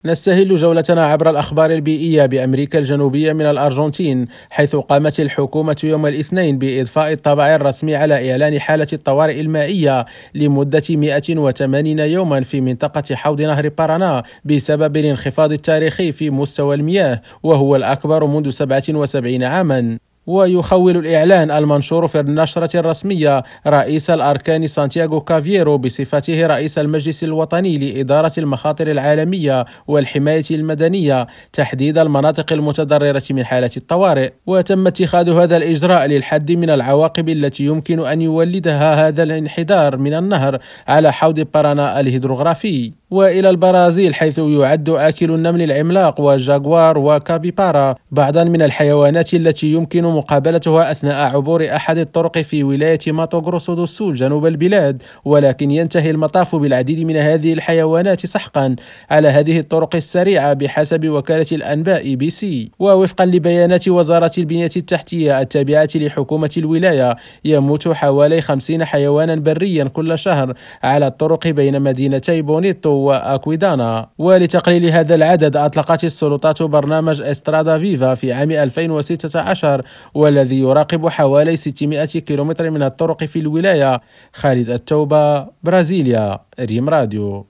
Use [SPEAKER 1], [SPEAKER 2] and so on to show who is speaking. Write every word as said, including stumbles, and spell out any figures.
[SPEAKER 1] نستهل جولتنا عبر الأخبار البيئية بأمريكا الجنوبية من الأرجنتين، حيث قامت الحكومة يوم الاثنين بإضفاء الطابع الرسمي على إعلان حالة الطوارئ المائية لمدة مئة وثمانين يوما في منطقة حوض نهر بارانا بسبب الانخفاض التاريخي في مستوى المياه، وهو الأكبر منذ سبعة وسبعين عاما. ويخول الإعلان المنشور في النشرة الرسمية رئيس الأركان سانتياغو كافييرو بصفته رئيس المجلس الوطني لإدارة المخاطر العالمية والحماية المدنية تحديد المناطق المتضررة من حالة الطوارئ. وتم اتخاذ هذا الإجراء للحد من العواقب التي يمكن أن يولدها هذا الانحدار من النهر على حوض بارانا الهيدروغرافي. وإلى البرازيل، حيث يعد آكل النمل العملاق وجاغوار وكابيبارا بعضا من الحيوانات التي يمكن مقابلتها أثناء عبور أحد الطرق في ولاية ماتو غروسو دو سول جنوب البلاد، ولكن ينتهي المطاف بالعديد من هذه الحيوانات سحقا على هذه الطرق السريعة بحسب وكالة الأنباء إي بي سي. ووفقا لبيانات وزارة البنية التحتية التابعة لحكومة الولاية، يموت حوالي خمسين حيوانا بريا كل شهر على الطرق بين مدينتي بونيتو وأكويدانا. ولتقليل هذا العدد، أطلقت السلطات برنامج إسترادا فيفا في عام ألفين وستة عشر، والذي يراقب حوالي ستمائة كيلومتر من الطرق في الولاية. خالد التوبة، برازيليا، ريم راديو.